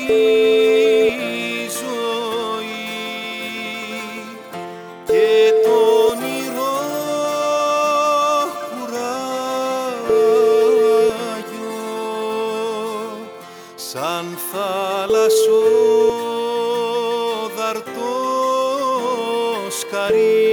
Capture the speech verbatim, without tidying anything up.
ζωή και το όνειρο κουράγιο σαν θάλασσο δαρτό σκαρί.